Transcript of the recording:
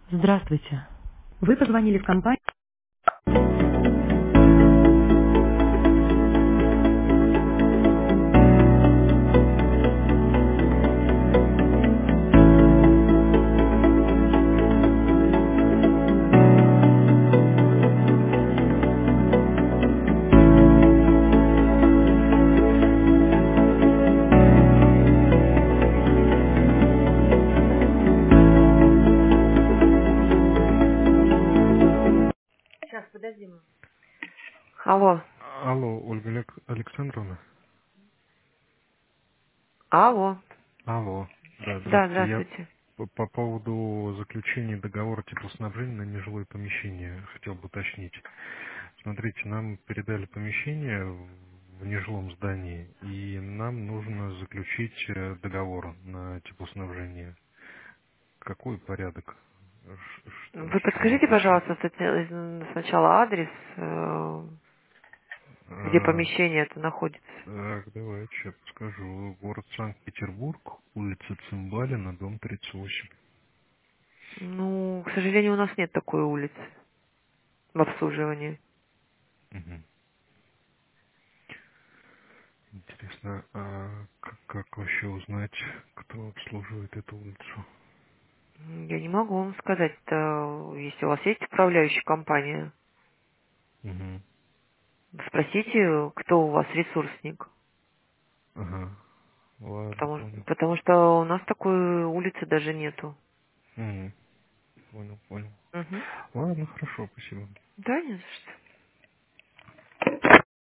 Здравствуйте. Вы позвонили в компанию. Сейчас, подожди. Алло. Алло, Ольга Александровна. Алло. Алло. Да, Да, здравствуйте. Я здравствуйте. по поводу заключения договора теплоснабжения на нежилое помещение хотел бы уточнить. Смотрите, нам передали помещение в нежилом здании, и нам нужно заключить договор на теплоснабжение. Какой порядок? Вы С чего подскажите, начать? пожалуйста, сначала адрес, где А, помещение это находится. так, давайте я подскажу. Город Санкт-Петербург, улица Цимбалина, дом 38. Ну, к сожалению, у нас нет такой улицы в обслуживании. Мгм. Интересно, а как вообще узнать, кто обслуживает эту улицу? Я не могу вам сказать, если у вас есть управляющая компания, Угу. спросите, кто у вас ресурсник. Ага, ладно, Потому, понял. потому что у нас такой улицы даже нету. Угу. Понял, понял. Мгм. Ладно, хорошо, спасибо. Да, не за что.